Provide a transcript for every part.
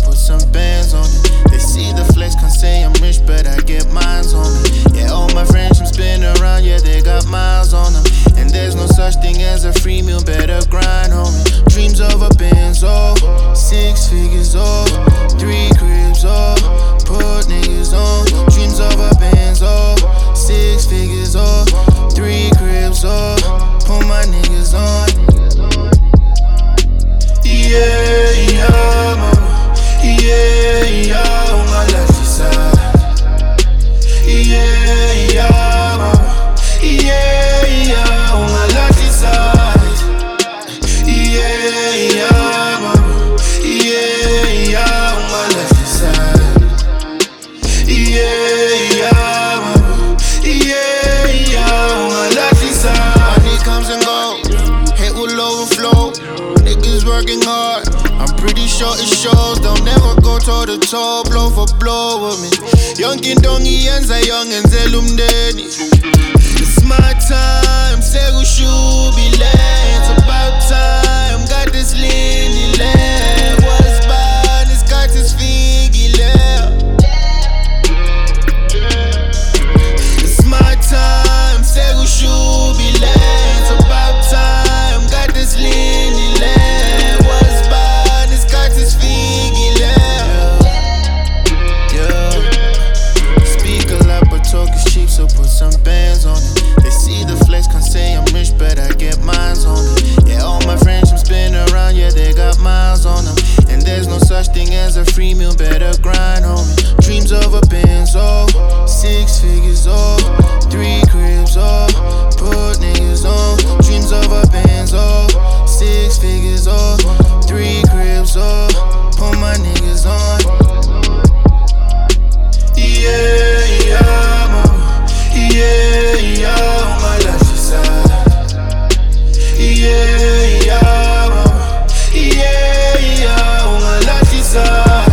put some bands on it. They see the flex, can't say I'm rich, but I get mines on me. Yeah, all my friends from spin around, yeah, they got miles on them. And there's no such thing as a free meal, better grind, homie. Dreams of a Benz, oh, 6 figures, oh, 3 cribs, oh, put niggas on. Dreams of a Benz, oh, 6 figures, oh, 3 cribs, oh, put my niggas on. Yeah, yeah, mama. Yeah, yeah, on my left side. Yeah, yeah, mama. Yeah, yeah, on my left side. Yeah, yeah, mama. Yeah, yeah, on my left side. Yeah, yeah, mama. Yeah, yeah, on my left side. Money comes and goes, hate will overflow. Niggas working hard, I'm pretty sure it shows. They'll never go toe to toe, blow for blow with me. Youngin dongi yenza young and zelumdeni. It's my time, segu shubile. It's about time, got this lean land. What's bad, this got this figile. It's my time, segu shubile. It's about time, got this lean land. What's bad, this got this figile. Yeah. Speak a lot, but talk is cheap, so put some bands on it. They see the flex, can't say I'm rich, but I get mines on it. Yeah, all my friends from spin around, yeah, they got miles on them. And there's no such thing as a free meal, better grind, homie. Dreams of a Benz, oh, 6 figures, oh, 3 cribs, oh, put niggas on. Dreams of a Benz, oh, 6 figures, oh, 3 cribs, oh, put my niggas on. Yeah, yeah, mama. Yeah, yeah, on my left side. Yeah, yeah, mama. Yeah, yeah, on my left side.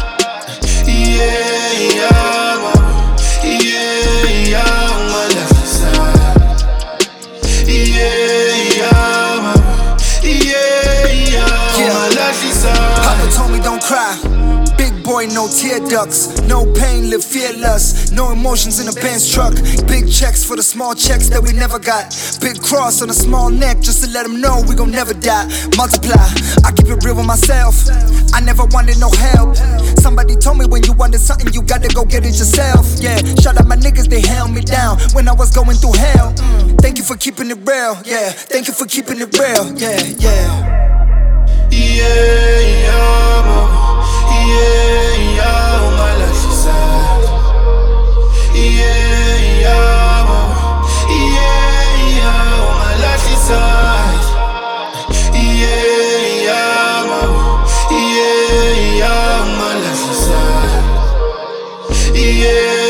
Yeah, yeah, mama. Yeah, yeah, on my left side. Yeah, yeah, mama. Yeah, yeah, on my left side. Papa told me don't cry. Big boy, no tear ducts. No pain, live fearless. No emotions in a Benz truck. Big checks for the small checks that we never got. Big cross on a small neck just to let them know we gon' never die. Multiply, I keep it real with myself. I never wanted no help. Somebody told me when you wanted something, you gotta go get it yourself. Yeah, shout out my niggas, they held me down when I was going through hell. Thank you for keeping it real. Yeah, thank you for keeping it real. Yeah, yeah. Yeah, yeah, mama. Yeah, yeah, on my left side. Yeah, yeah, mama. Yeah, yeah, on my left side. Yeah, yeah, mama. Yeah, yeah, on my left side. Yeah.